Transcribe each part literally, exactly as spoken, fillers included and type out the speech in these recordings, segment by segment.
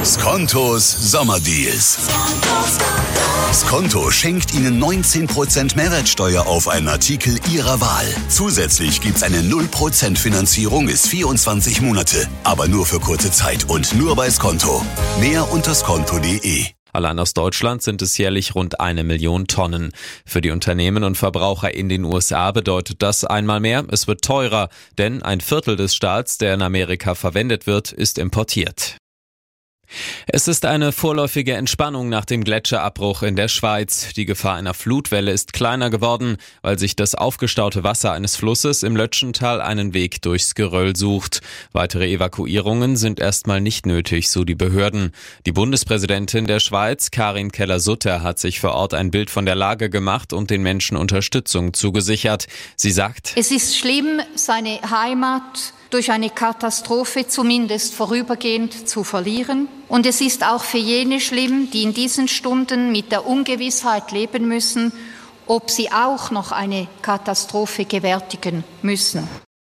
Skontos Sommerdeals. Skonto schenkt Ihnen neunzehn Prozent Mehrwertsteuer auf einen Artikel Ihrer Wahl. Zusätzlich gibt's eine null Prozent Finanzierung bis vierundzwanzig Monate. Aber nur für kurze Zeit und nur bei Skonto. Mehr unter skonto punkt de. Allein aus Deutschland sind es jährlich rund eine Million Tonnen. Für die Unternehmen und Verbraucher in den U S A bedeutet das einmal mehr, es wird teurer, denn ein Viertel des Stahls, der in Amerika verwendet wird, ist importiert. Es ist eine vorläufige Entspannung nach dem Gletscherabbruch in der Schweiz. Die Gefahr einer Flutwelle ist kleiner geworden, weil sich das aufgestaute Wasser eines Flusses im Lötschental einen Weg durchs Geröll sucht. Weitere Evakuierungen sind erstmal nicht nötig, so die Behörden. Die Bundespräsidentin der Schweiz, Karin Keller-Sutter, hat sich vor Ort ein Bild von der Lage gemacht und den Menschen Unterstützung zugesichert. Sie sagt: Es ist schlimm, seine Heimat durch eine Katastrophe zumindest vorübergehend zu verlieren. Und es ist auch für jene schlimm, die in diesen Stunden mit der Ungewissheit leben müssen, ob sie auch noch eine Katastrophe gewärtigen müssen.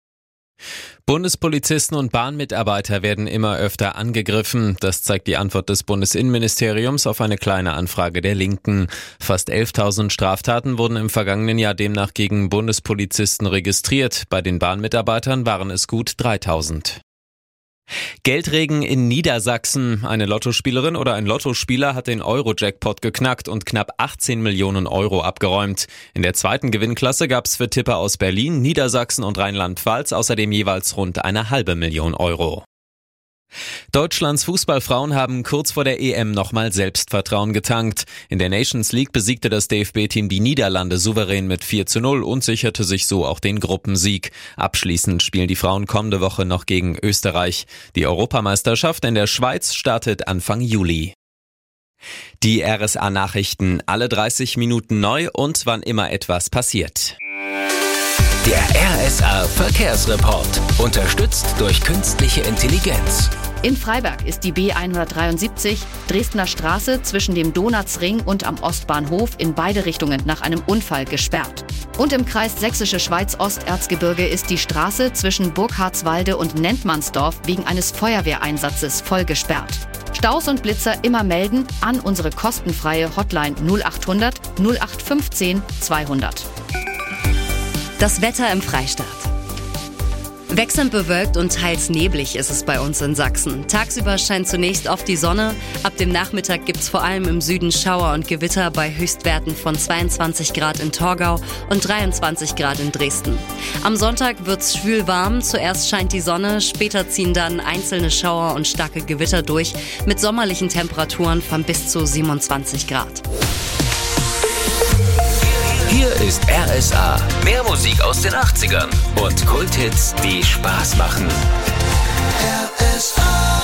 Bundespolizisten und Bahnmitarbeiter werden immer öfter angegriffen. Das zeigt die Antwort des Bundesinnenministeriums auf eine kleine Anfrage der Linken. Fast elftausend Straftaten wurden im vergangenen Jahr demnach gegen Bundespolizisten registriert. Bei den Bahnmitarbeitern waren es gut dreitausend. Geldregen in Niedersachsen. Eine Lottospielerin oder ein Lottospieler hat den Euro-Jackpot geknackt und knapp achtzehn Millionen Euro abgeräumt. In der zweiten Gewinnklasse gab es für Tipper aus Berlin, Niedersachsen und Rheinland-Pfalz außerdem jeweils rund eine halbe Million Euro. Deutschlands Fußballfrauen haben kurz vor der E M nochmal Selbstvertrauen getankt. In der Nations League besiegte das D F B-Team die Niederlande souverän mit vier zu null und sicherte sich so auch den Gruppensieg. Abschließend spielen die Frauen kommende Woche noch gegen Österreich. Die Europameisterschaft in der Schweiz startet Anfang Juli. Die R S A-Nachrichten, alle dreißig Minuten neu und wann immer etwas passiert. Der R S A-Verkehrsreport, unterstützt durch künstliche Intelligenz. In Freiberg ist die B hundertdreiundsiebzig Dresdner Straße zwischen dem Donatsring und am Ostbahnhof in beide Richtungen nach einem Unfall gesperrt. Und im Kreis Sächsische Schweiz-Osterzgebirge ist die Straße zwischen Burghardswalde und Nentmannsdorf wegen eines Feuerwehreinsatzes voll gesperrt. Staus und Blitzer immer melden an unsere kostenfreie Hotline null achthundert null acht fünfzehn zweihundert. Das Wetter im Freistaat. Wechselnd bewölkt und teils neblig ist es bei uns in Sachsen. Tagsüber scheint zunächst oft die Sonne. Ab dem Nachmittag gibt es vor allem im Süden Schauer und Gewitter bei Höchstwerten von zweiundzwanzig Grad in Torgau und dreiundzwanzig Grad in Dresden. Am Sonntag wird's schwül warm. Zuerst scheint die Sonne, später ziehen dann einzelne Schauer und starke Gewitter durch mit sommerlichen Temperaturen von bis zu siebenundzwanzig Grad. Hier ist R S A. Mehr Musik aus den achtzigern und Kulthits, die Spaß machen. R S A.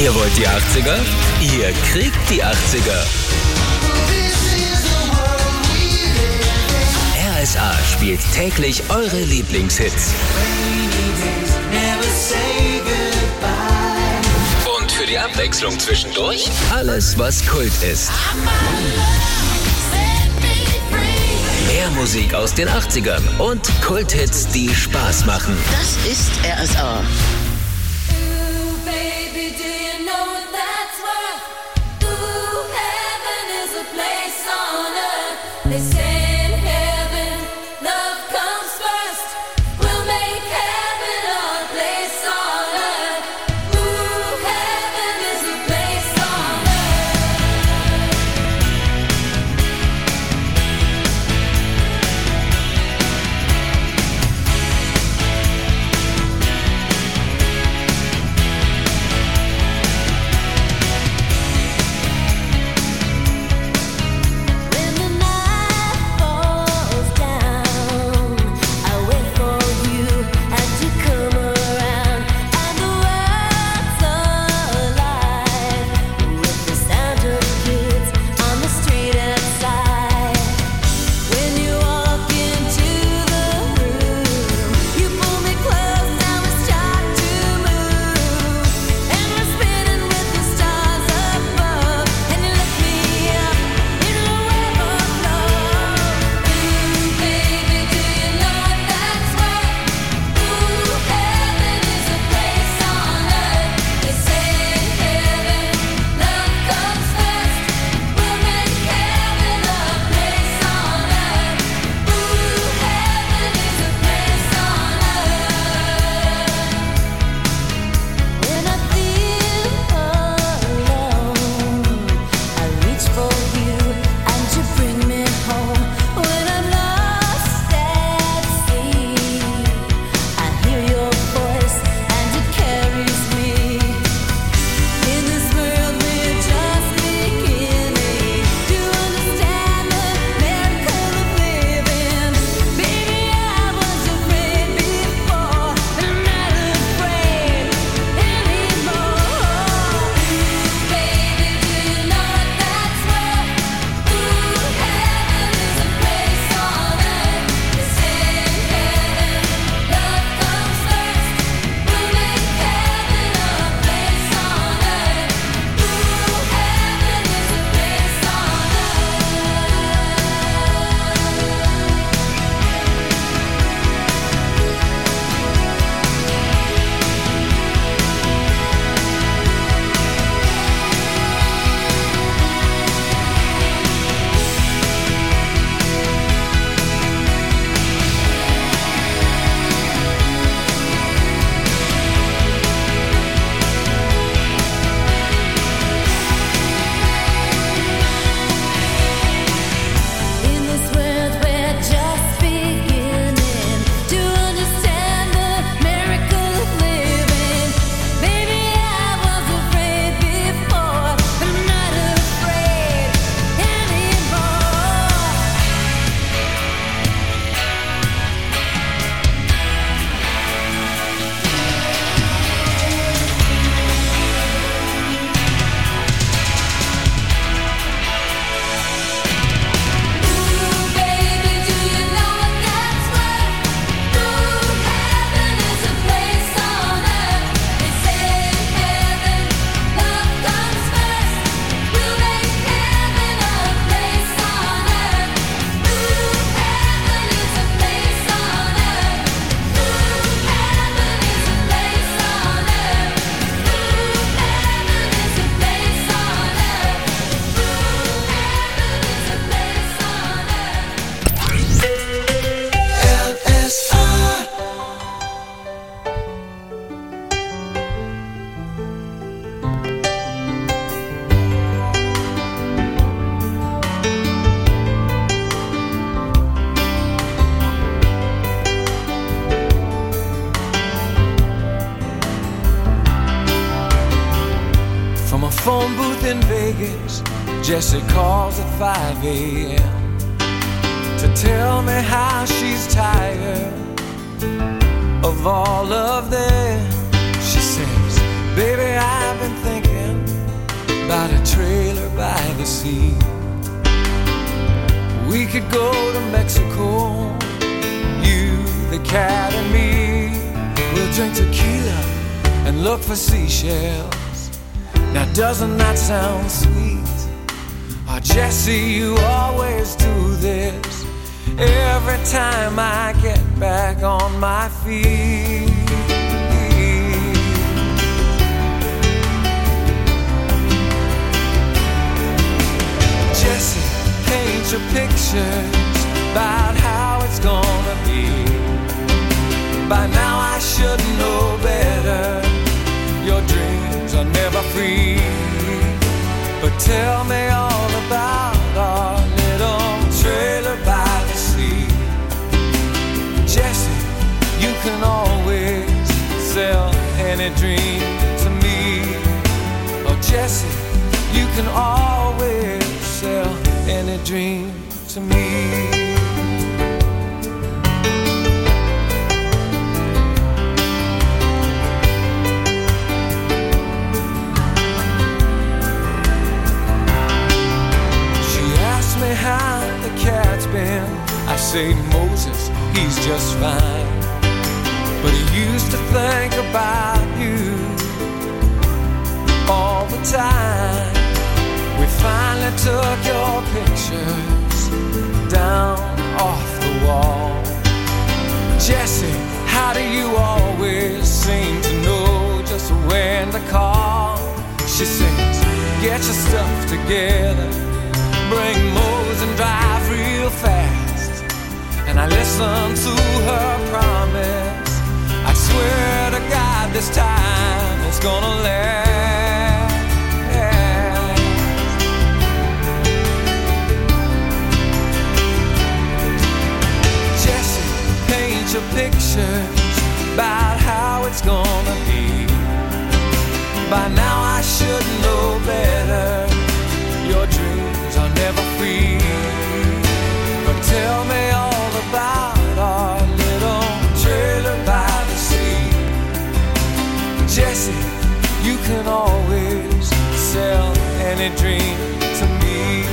Ihr wollt die achtziger? Ihr kriegt die achtziger. R S A spielt täglich eure Lieblingshits. Und für die Abwechslung zwischendurch alles, was Kult ist. Mehr Musik aus den achtzigern und Kulthits, die Spaß machen. Das ist R S A. phone booth in Vegas, Jessie calls at five a.m. to tell me how she's tired of all of them. She says, baby, I've been thinking trailer by the sea. We could go to Mexico, you, the cat and me. We'll drink tequila and look for seashells. Now doesn't that sound sweet? Oh, Jesse, you always do this every time I get back on my feet. Jesse, paint your pictures about how it's gonna be. By now I should know better. Your dreams are never free. But tell me all about our little trailer by the sea. Jesse, you can always sell any dream to me. Oh Jesse, you can always sell any dream to me. How the cat's been, I say Moses, he's just fine. But he used to think about you all the time. We finally took your pictures down off the wall. Jesse, how do you always seem to know just when to call? She sings, get your stuff together, bring Mose and drive real fast. And I listen to her promise. I swear to God this time it's gonna last. Jesse, paint your pictures about how it's gonna be. By now I should know better. Your dreams are never free. But tell me all about our little trailer by the sea. Jesse, you can always sell any dream to me.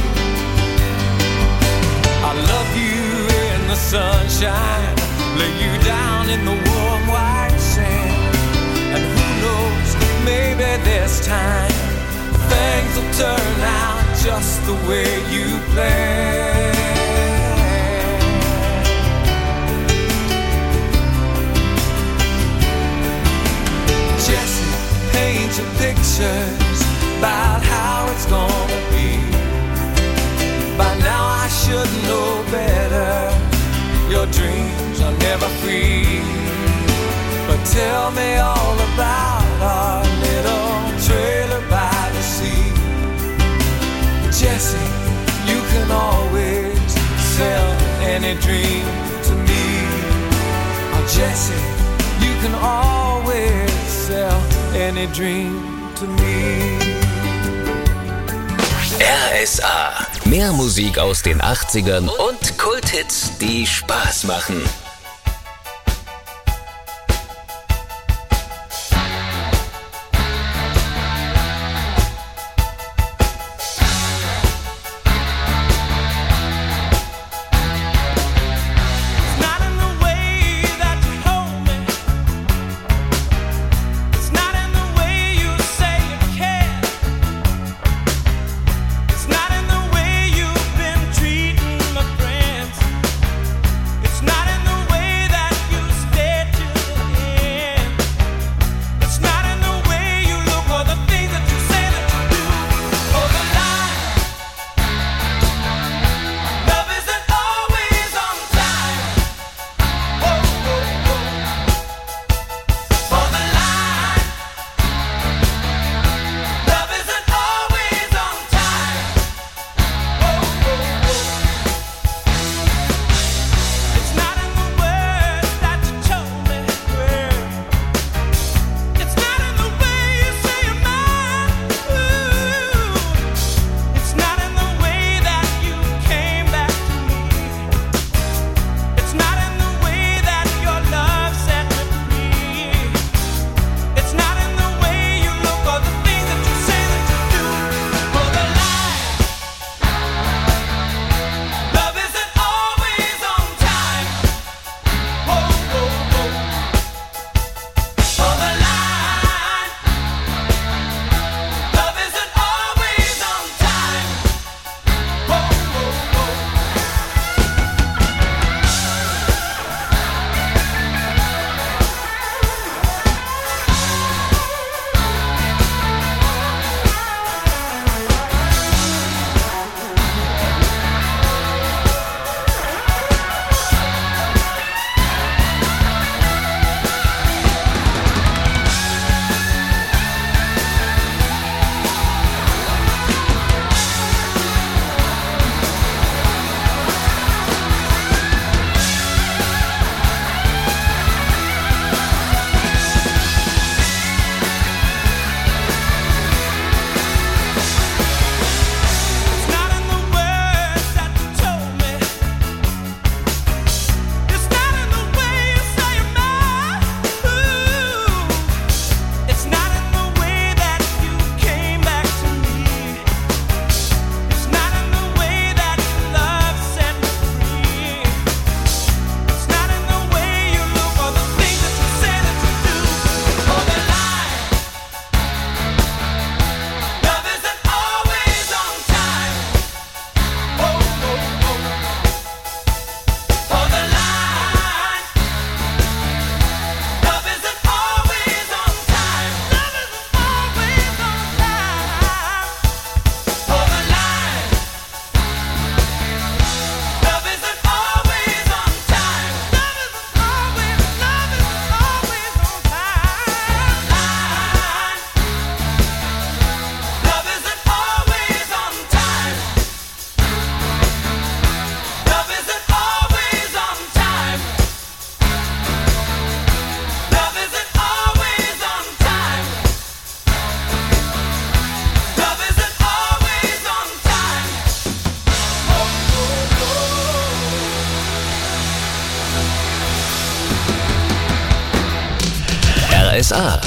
I love you in the sunshine, lay you down in the warm white sand. And who knows, maybe this time things will turn out just the way you planned. Jesse, paint your pictures about how it's gonna be. By now I should know better. Your dreams are never free. But tell me all about our little trailer by the sea. Jesse, you can always sell any dream to me. Oh Jesse, you can always sell any dream to me. R S A. Mehr Musik aus den achtzigern und Kulthits, die Spaß machen. It's not in the R S A.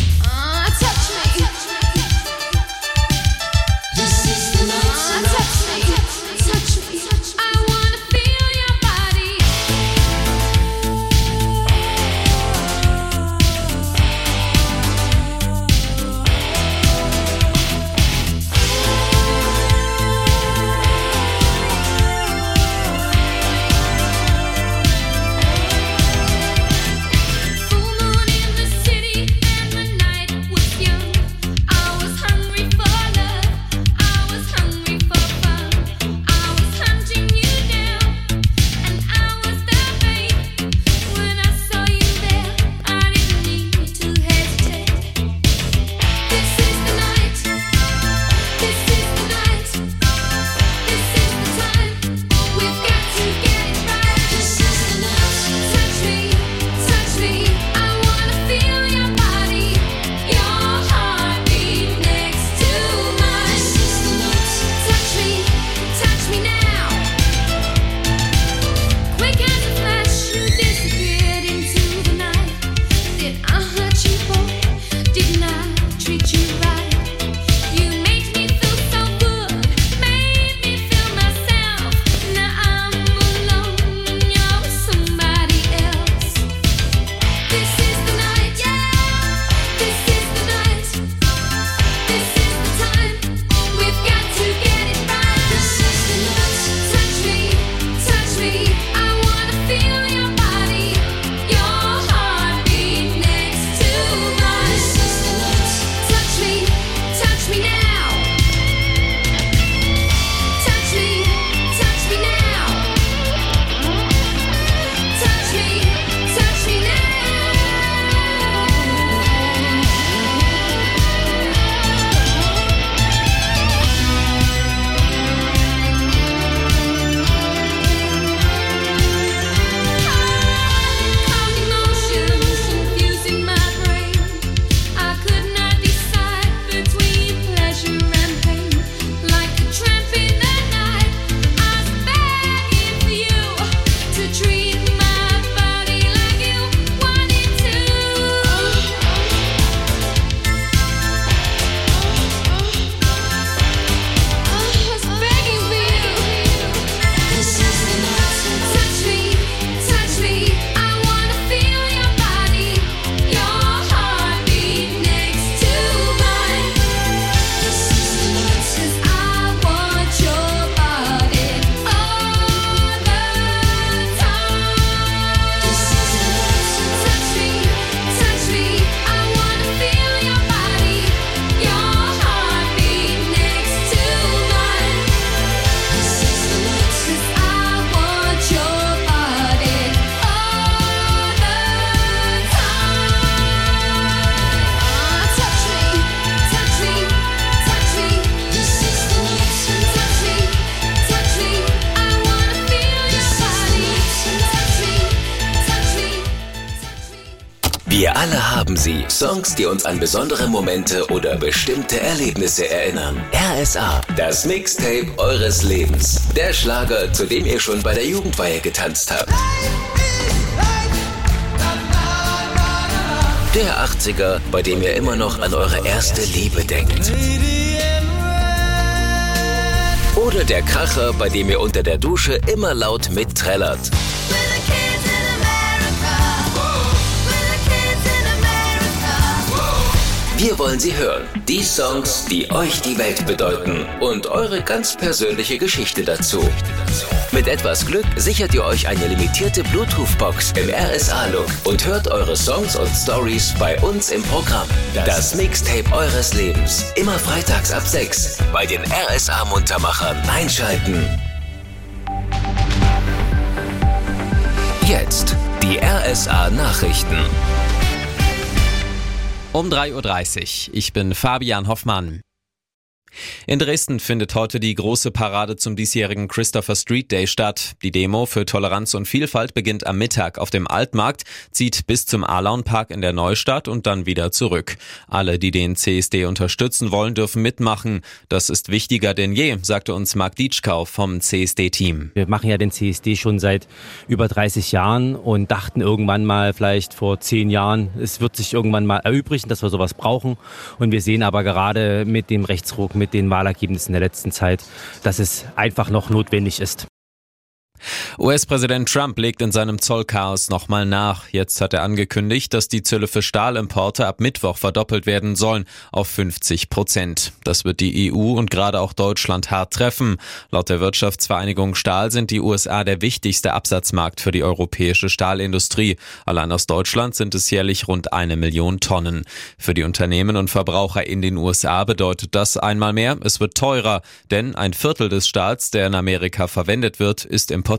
Wir alle haben sie. Songs, die uns an besondere Momente oder bestimmte Erlebnisse erinnern. R S A, das Mixtape eures Lebens. Der Schlager, zu dem ihr schon bei der Jugendweihe getanzt habt. Der achtziger, bei dem ihr immer noch an eure erste Liebe denkt. Oder der Kracher, bei dem ihr unter der Dusche immer laut mitträllert. Wir wollen sie hören. Die Songs, die euch die Welt bedeuten. Und eure ganz persönliche Geschichte dazu. Mit etwas Glück sichert ihr euch eine limitierte Bluetooth-Box im R S A-Look und hört eure Songs und Stories bei uns im Programm. Das Mixtape eures Lebens. Immer freitags ab sechs bei den R S A-Muntermachern. Einschalten. Jetzt die R S A-Nachrichten. Um drei Uhr dreißig. Ich bin Fabian Hoffmann. In Dresden findet heute die große Parade zum diesjährigen Christopher Street Day statt. Die Demo für Toleranz und Vielfalt beginnt am Mittag auf dem Altmarkt, zieht bis zum Alaunpark in der Neustadt und dann wieder zurück. Alle, die den C S D unterstützen wollen, dürfen mitmachen. Das ist wichtiger denn je, sagte uns Marc Dietschkau vom C S D-Team. Wir machen ja den C S D schon seit über dreißig Jahren und dachten irgendwann mal, vielleicht vor zehn Jahren, es wird sich irgendwann mal erübrigen, dass wir sowas brauchen. Und wir sehen aber gerade mit dem Rechtsruck, mit den Wahlergebnissen der letzten Zeit, dass es einfach noch notwendig ist. U S-Präsident Trump legt in seinem Zollchaos nochmal nach. Jetzt hat er angekündigt, dass die Zölle für Stahlimporte ab Mittwoch verdoppelt werden sollen auf fünfzig Prozent. Das wird die E U und gerade auch Deutschland hart treffen. Laut der Wirtschaftsvereinigung Stahl sind die U S A der wichtigste Absatzmarkt für die europäische Stahlindustrie. Allein aus Deutschland sind es jährlich rund eine Million Tonnen. Für die Unternehmen und Verbraucher in den U S A bedeutet das einmal mehr, es wird teurer, denn ein Viertel des Stahls, der in Amerika verwendet wird, ist importiert.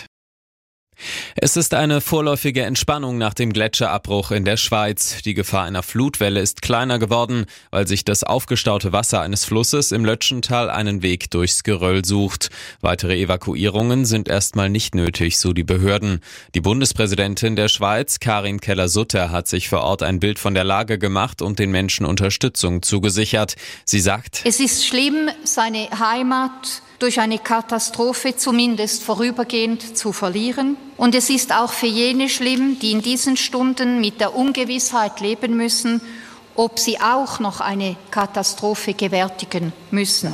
Es ist eine vorläufige Entspannung nach dem Gletscherabbruch in der Schweiz. Die Gefahr einer Flutwelle ist kleiner geworden, weil sich das aufgestaute Wasser eines Flusses im Lötschental einen Weg durchs Geröll sucht. Weitere Evakuierungen sind erstmal nicht nötig, so die Behörden. Die Bundespräsidentin der Schweiz, Karin Keller-Sutter, hat sich vor Ort ein Bild von der Lage gemacht und den Menschen Unterstützung zugesichert. Sie sagt: Es ist schlimm, seine Heimat durch eine Katastrophe zumindest vorübergehend zu verlieren. Und es ist auch für jene schlimm, die in diesen Stunden mit der Ungewissheit leben müssen, ob sie auch noch eine Katastrophe gewärtigen müssen.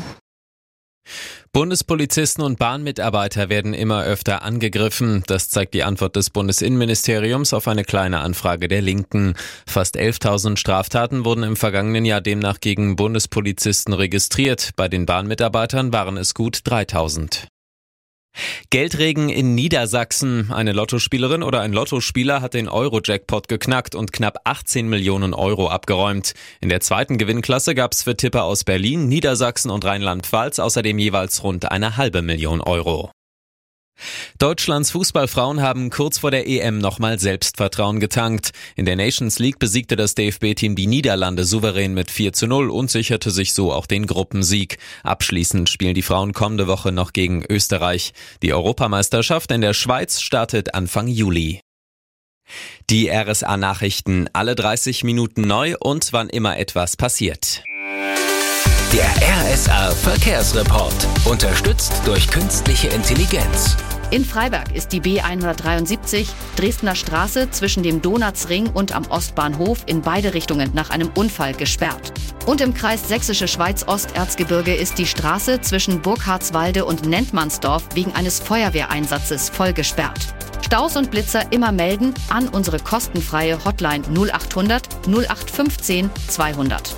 Bundespolizisten und Bahnmitarbeiter werden immer öfter angegriffen. Das zeigt die Antwort des Bundesinnenministeriums auf eine kleine Anfrage der Linken. Fast elftausend Straftaten wurden im vergangenen Jahr demnach gegen Bundespolizisten registriert. Bei den Bahnmitarbeitern waren es gut dreitausend. Geldregen in Niedersachsen. Eine Lottospielerin oder ein Lottospieler hat den Euro-Jackpot geknackt und knapp achtzehn Millionen Euro abgeräumt. In der zweiten Gewinnklasse gab es für Tipper aus Berlin, Niedersachsen und Rheinland-Pfalz außerdem jeweils rund eine halbe Million Euro. Deutschlands Fußballfrauen haben kurz vor der E M nochmal Selbstvertrauen getankt. In der Nations League besiegte das D F B-Team die Niederlande souverän mit vier zu null und sicherte sich so auch den Gruppensieg. Abschließend spielen die Frauen kommende Woche noch gegen Österreich. Die Europameisterschaft in der Schweiz startet Anfang Juli. Die R S A-Nachrichten alle dreißig Minuten neu und wann immer etwas passiert. Der R S A-Verkehrsreport, unterstützt durch künstliche Intelligenz. In Freiberg ist die B hundertdreiundsiebzig Dresdner Straße zwischen dem Donatsring und am Ostbahnhof in beide Richtungen nach einem Unfall gesperrt. Und im Kreis Sächsische Schweiz-Osterzgebirge ist die Straße zwischen Burkhardswalde und Nentmannsdorf wegen eines Feuerwehreinsatzes voll gesperrt. Staus und Blitzer immer melden an unsere kostenfreie Hotline null achthundert null acht fünfzehn zweihundert.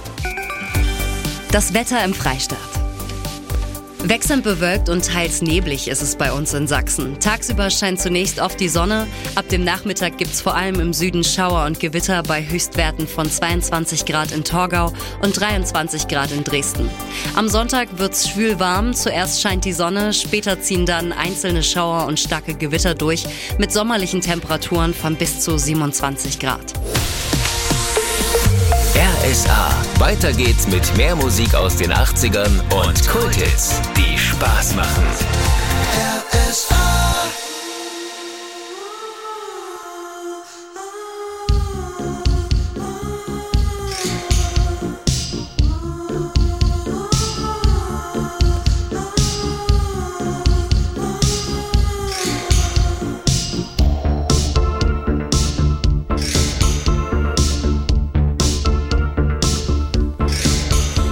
Das Wetter im Freistaat. Wechselnd bewölkt und teils neblig ist es bei uns in Sachsen. Tagsüber scheint zunächst oft die Sonne. Ab dem Nachmittag gibt's vor allem im Süden Schauer und Gewitter bei Höchstwerten von zweiundzwanzig Grad in Torgau und dreiundzwanzig Grad in Dresden. Am Sonntag wird's schwül warm. Zuerst scheint die Sonne, später ziehen dann einzelne Schauer und starke Gewitter durch mit sommerlichen Temperaturen von bis zu siebenundzwanzig Grad. R S A. Weiter geht's mit mehr Musik aus den achtzigern und Kulthits, die Spaß machen. R S A.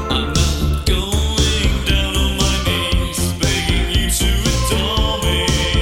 Going down on my knees, begging you to adore me.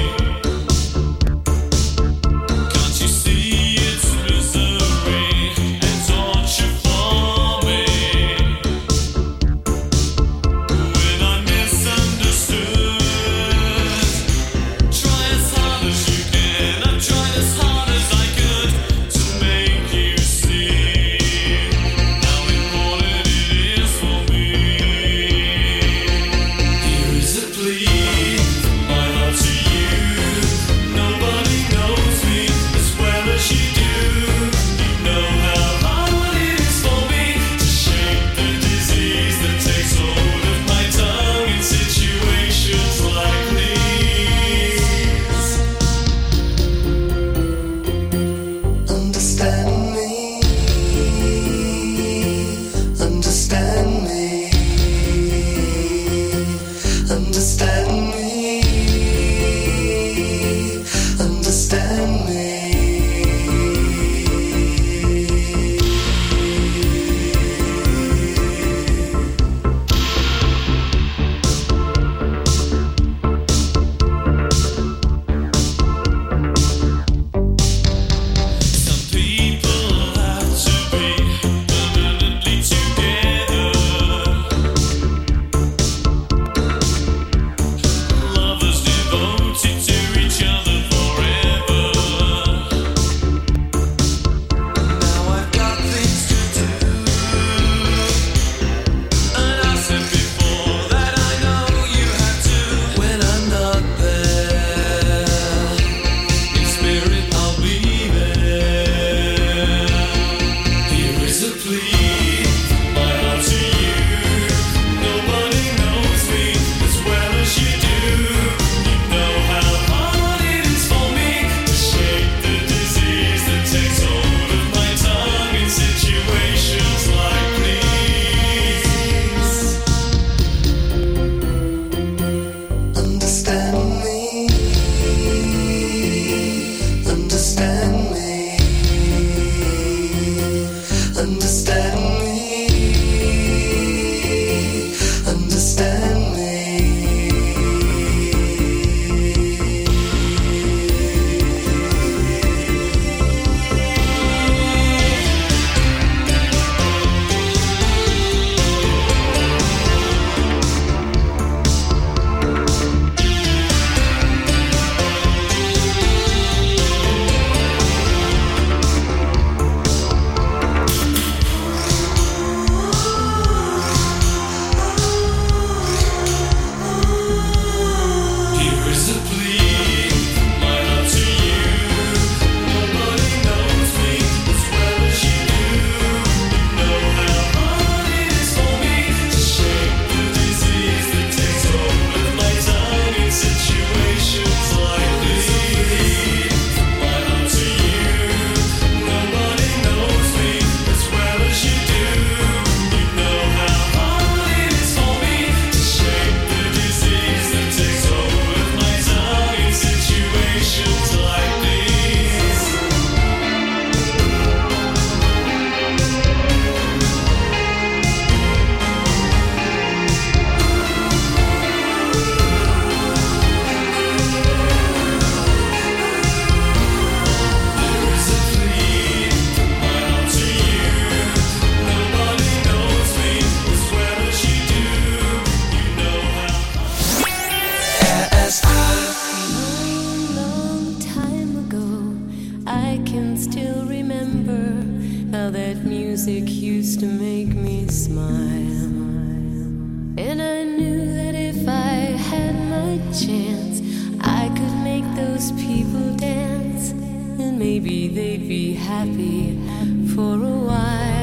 music used to make me smile. And I knew that if I had my chance, I could make those people dance. And maybe they'd be happy for a while.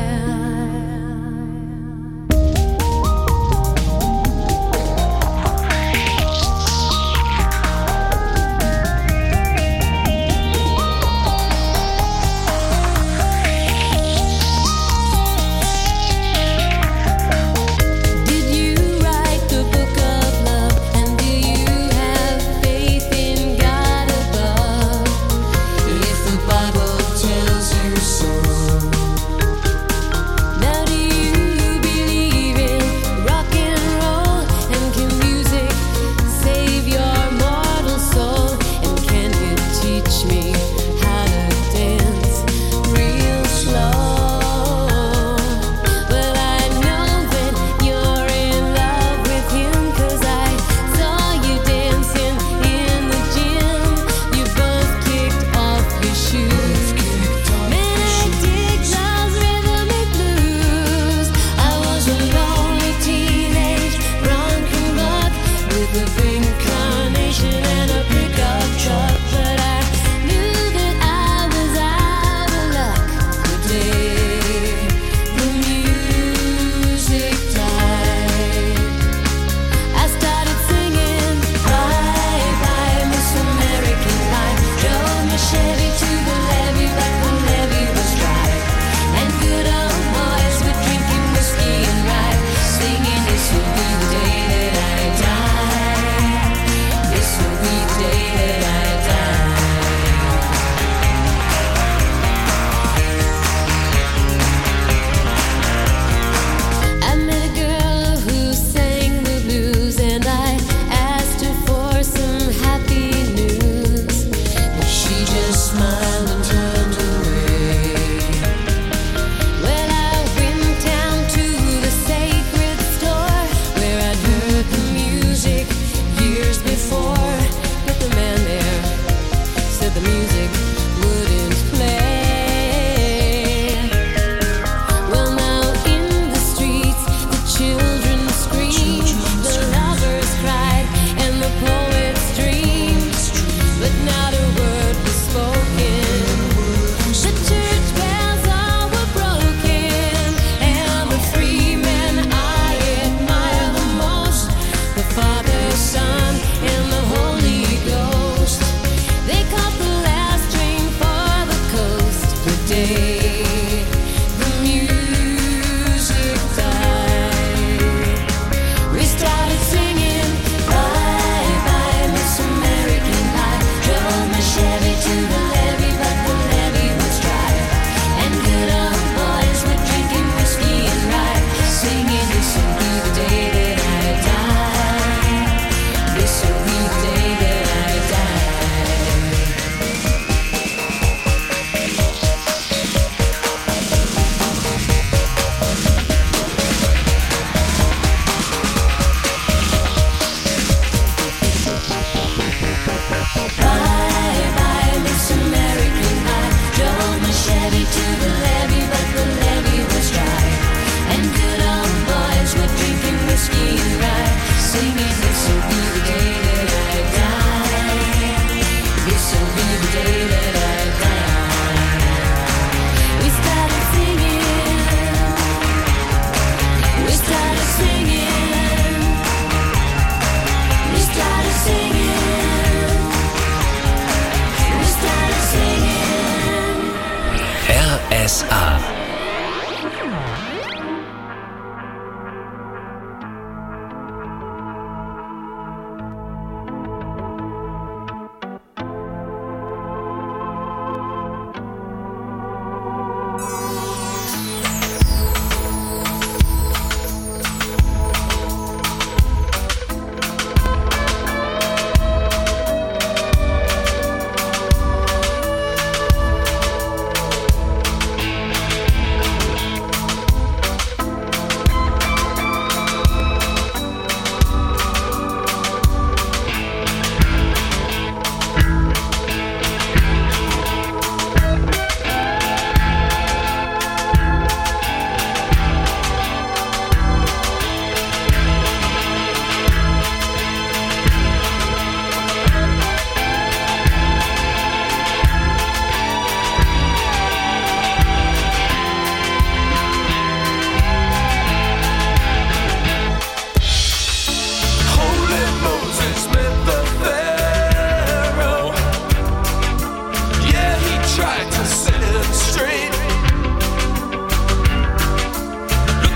If the Bible tells you so,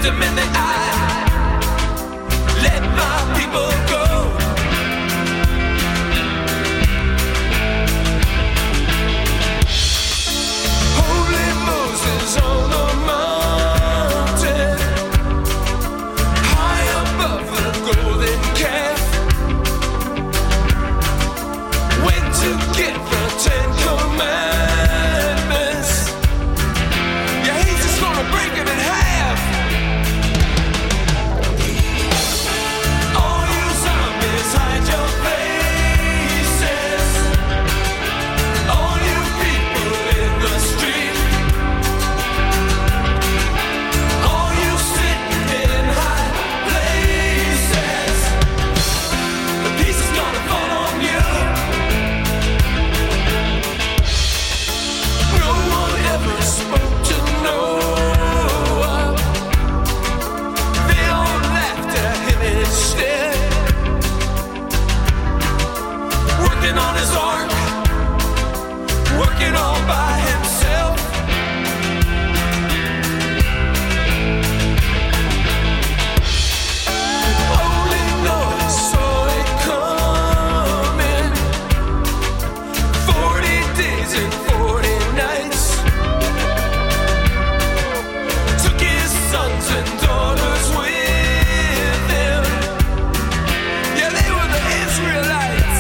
them in the eye. Let my people go. Holy Moses on the mountain, high above the golden calf, went to get the Ten Commandments. Yeah, he's just gonna break them in half. All you zombies, hide your faces. All you people in the street, all you sitting in high places, the piece is gonna fall on you. No one ever spoke to Noah. They all laughed at him instead. Working on his ark, working all by himself. Only Noah saw it coming. Forty days and forty nights. Took his sons and daughters with him. Yeah, they were the Israelites.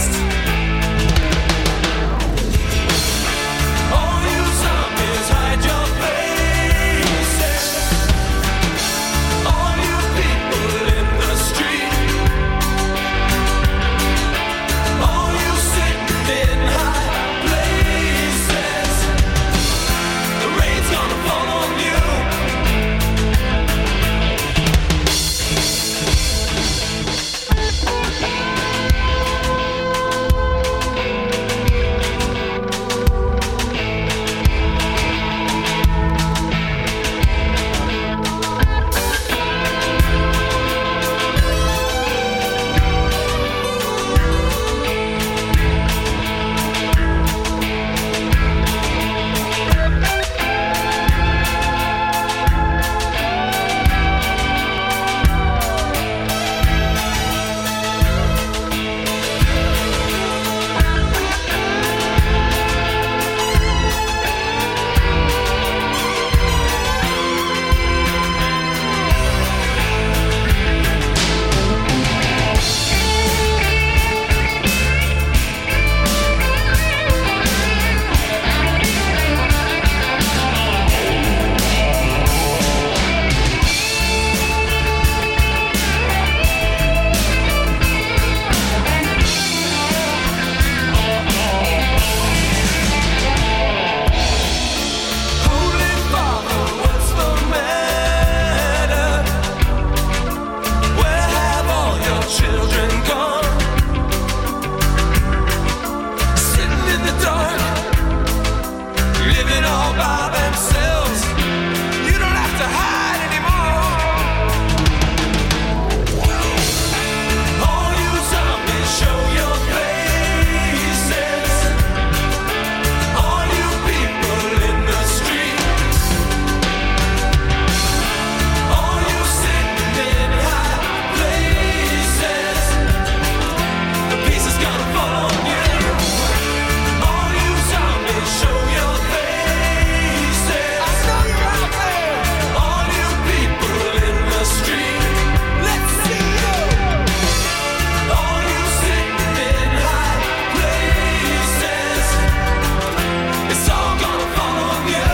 All you zombies, hide your faces. All you people in the street, all you sitting in high places, the rain's gonna fall on you. Holy Father, what's the matter? Where have all your children gone? Sitting in the dark, living all by themselves. You don't have to hide anymore. All you zombies, show your faces. All you people in the street, all you sitting in high places, the piece is gonna fall on you. All you zombies, show your faces. I know you're out there. All you people in the street, let's see you. All you sitting in high places, it's all gonna fall on you.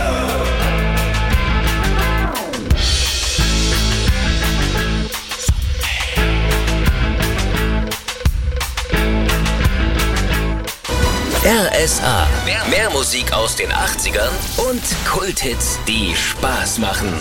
R S A. Mehr, mehr Musik aus den achtzigern und Kulthits, die Spaß machen.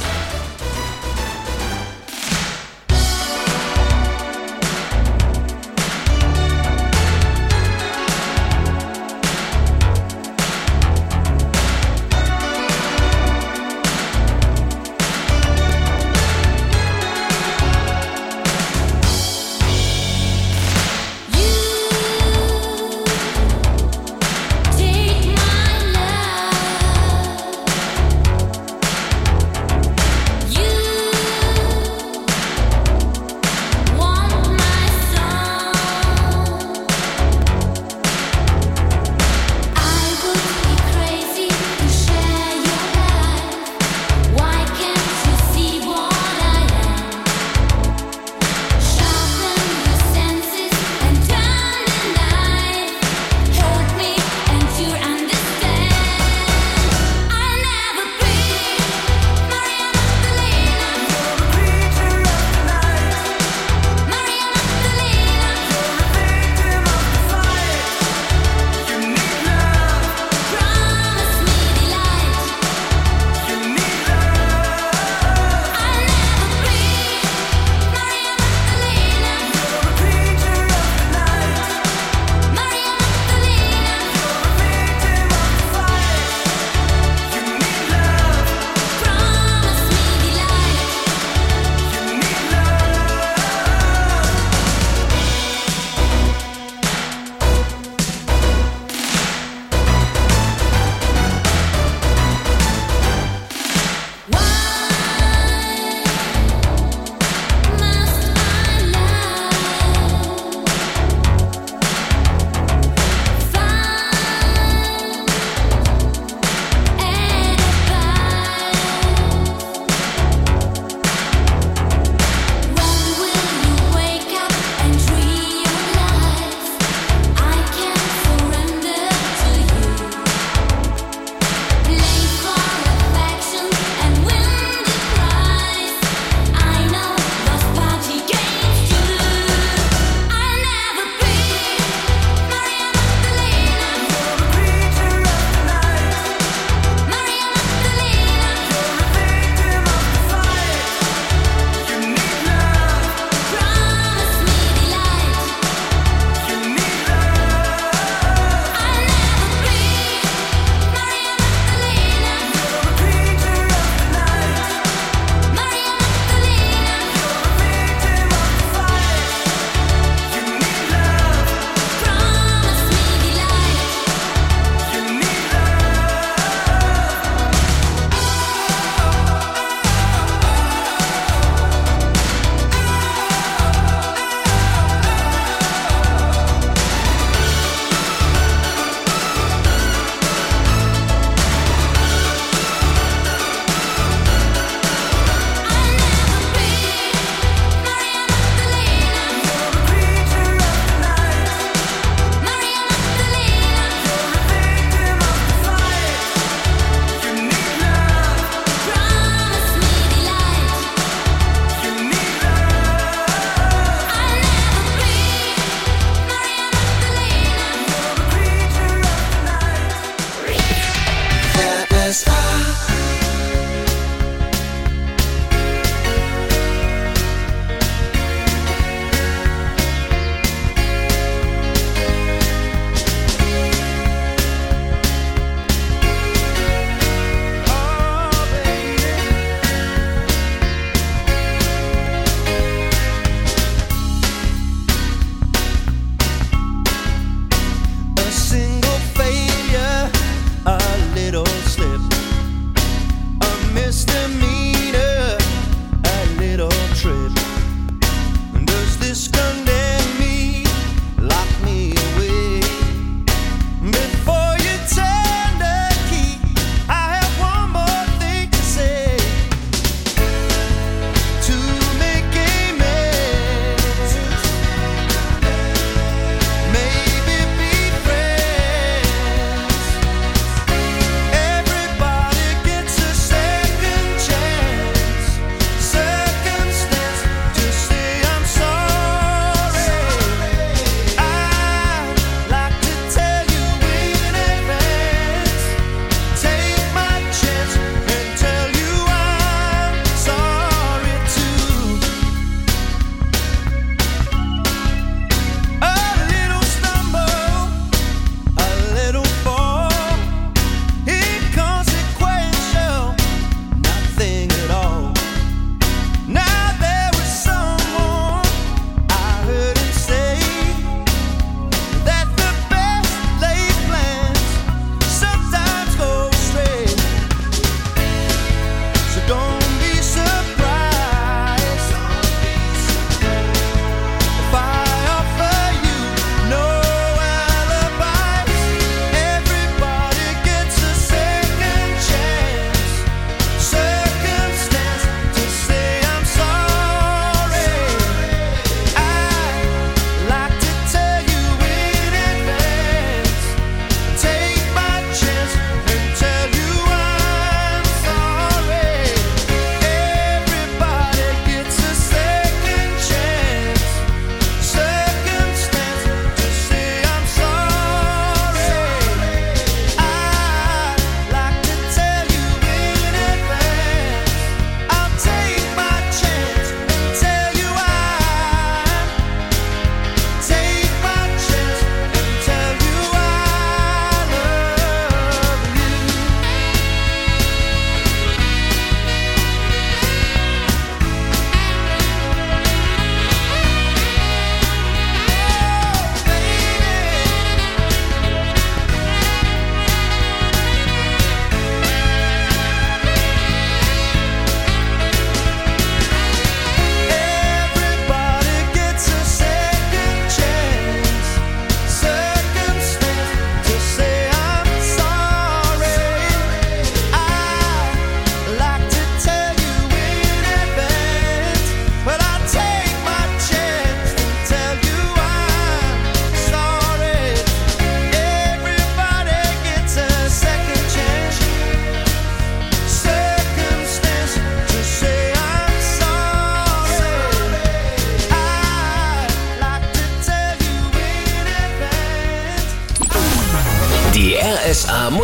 Take my love.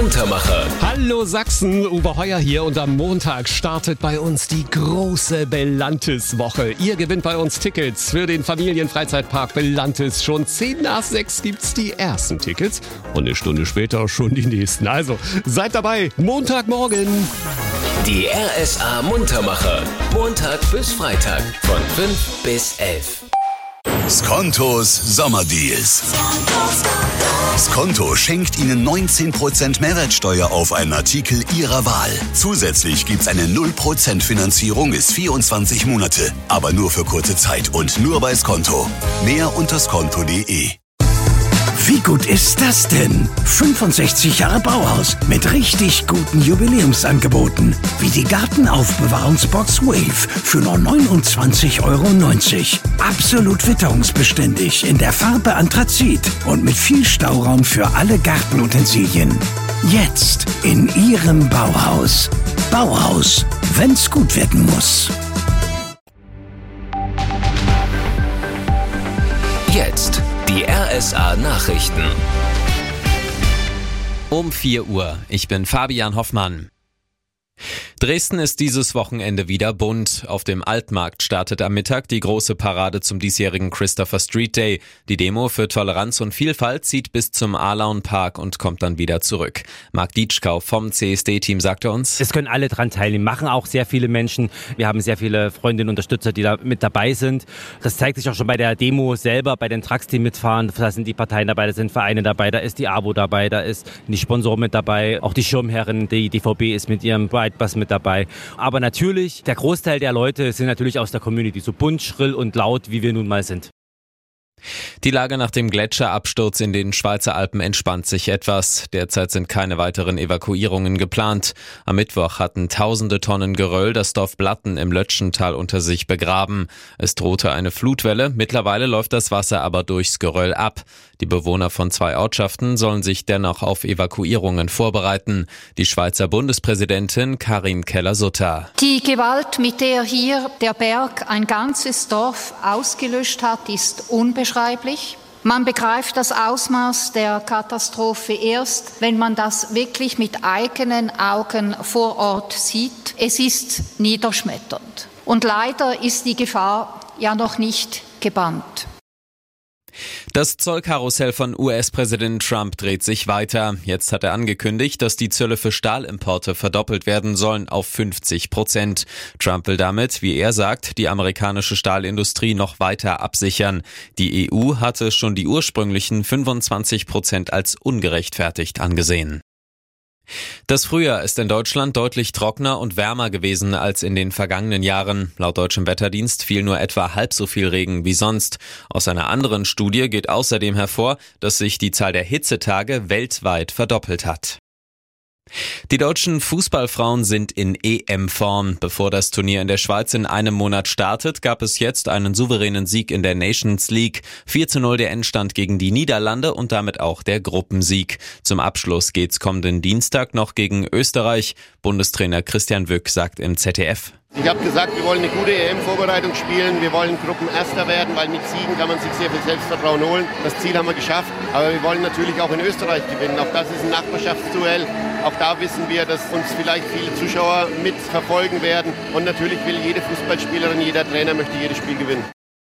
Muntermacher. Hallo Sachsen, Uwe Heuer hier und am Montag startet bei uns die große Belantis-Woche. Ihr gewinnt bei uns Tickets für den Familienfreizeitpark Belantis. Schon zehn nach sechs gibt's die ersten Tickets und eine Stunde später schon die nächsten. Also seid dabei, Montagmorgen. Die R S A Muntermacher. Montag bis Freitag von fünf bis elf. Skontos Sommerdeals. Skonto schenkt Ihnen neunzehn Prozent Mehrwertsteuer auf einen Artikel Ihrer Wahl. Zusätzlich gibt's eine null Prozent Finanzierung bis vierundzwanzig Monate. Aber nur für kurze Zeit und nur bei Skonto. Mehr unter skonto punkt de. Wie gut ist das denn? fünfundsechzig Jahre Bauhaus mit richtig guten Jubiläumsangeboten. Wie die Gartenaufbewahrungsbox Wave für nur neunundzwanzig Euro neunzig. Absolut witterungsbeständig in der Farbe Anthrazit und mit viel Stauraum für alle Gartenutensilien. Jetzt in Ihrem Bauhaus. Bauhaus, wenn's gut werden muss. Jetzt die R S A Nachrichten. Um vier Uhr. Ich bin Fabian Hoffmann. Dresden ist dieses Wochenende wieder bunt. Auf dem Altmarkt startet am Mittag die große Parade zum diesjährigen Christopher Street Day. Die Demo für Toleranz und Vielfalt zieht bis zum Alaun Park und kommt dann wieder zurück. Marc Dietschkau vom C S D-Team sagte uns: Es können alle dran teilnehmen, machen auch sehr viele Menschen. Wir haben sehr viele Freundinnen und Unterstützer, die da mit dabei sind. Das zeigt sich auch schon bei der Demo selber, bei den Trucks, die mitfahren. Da sind die Parteien dabei, da sind Vereine dabei, da ist die A W O dabei, da ist die Sponsoren mit dabei, auch die Schirmherren, die D V B ist mit ihrem Brightbus mit dabei. Aber natürlich, der Großteil der Leute sind natürlich aus der Community, so bunt, schrill und laut, wie wir nun mal sind. Die Lage nach dem Gletscherabsturz in den Schweizer Alpen entspannt sich etwas. Derzeit sind keine weiteren Evakuierungen geplant. Am Mittwoch hatten tausende Tonnen Geröll das Dorf Blatten im Lötschental unter sich begraben. Es drohte eine Flutwelle. Mittlerweile läuft das Wasser aber durchs Geröll ab. Die Bewohner von zwei Ortschaften sollen sich dennoch auf Evakuierungen vorbereiten. Die Schweizer Bundespräsidentin Karin Keller-Sutter. Die Gewalt, mit der hier der Berg ein ganzes Dorf ausgelöscht hat, ist unbeschreiblich. Man begreift das Ausmaß der Katastrophe erst, wenn man das wirklich mit eigenen Augen vor Ort sieht. Es ist niederschmetternd. Und leider ist die Gefahr ja noch nicht gebannt. Das Zollkarussell von U S-Präsident Trump dreht sich weiter. Jetzt hat er angekündigt, dass die Zölle für Stahlimporte verdoppelt werden sollen auf fünfzig Prozent. Trump will damit, wie er sagt, die amerikanische Stahlindustrie noch weiter absichern. Die E U hatte schon die ursprünglichen fünfundzwanzig Prozent als ungerechtfertigt angesehen. Das Frühjahr ist in Deutschland deutlich trockener und wärmer gewesen als in den vergangenen Jahren. Laut deutschem Wetterdienst fiel nur etwa halb so viel Regen wie sonst. Aus einer anderen Studie geht außerdem hervor, dass sich die Zahl der Hitzetage weltweit verdoppelt hat. Die deutschen Fußballfrauen sind in E M-Form. Bevor das Turnier in der Schweiz in einem Monat startet, gab es jetzt einen souveränen Sieg in der Nations League. vier zu null der Endstand gegen die Niederlande und damit auch der Gruppensieg. Zum Abschluss geht's kommenden Dienstag noch gegen Österreich. Bundestrainer Christian Wück sagt im Z D F: Ich habe gesagt, wir wollen eine gute E M-Vorbereitung spielen. Wir wollen Gruppenerster werden, weil mit Siegen kann man sich sehr viel Selbstvertrauen holen. Das Ziel haben wir geschafft. Aber wir wollen natürlich auch in Österreich gewinnen. Auch das ist ein Nachbarschaftsduell. Auch da wissen wir, dass uns vielleicht viele Zuschauer mitverfolgen werden. Und natürlich will jede Fußballspielerin, jeder Trainer möchte jedes Spiel gewinnen.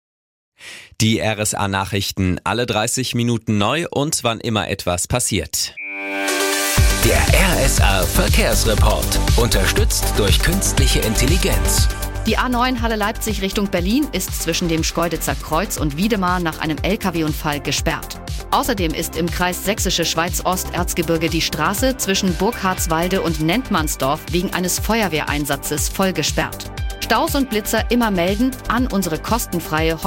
Die R S A-Nachrichten alle dreißig Minuten neu und wann immer etwas passiert. Der R S A Verkehrsreport. Unterstützt durch künstliche Intelligenz. Die A neun Halle Leipzig Richtung Berlin ist zwischen dem Schkeuditzer Kreuz und Wiedemar nach einem L K W-Unfall gesperrt. Außerdem ist im Kreis Sächsische Schweiz-Ost-Erzgebirge die Straße zwischen Burghardswalde und Nentmannsdorf wegen eines Feuerwehreinsatzes voll gesperrt. Staus und Blitzer immer melden an unsere kostenfreie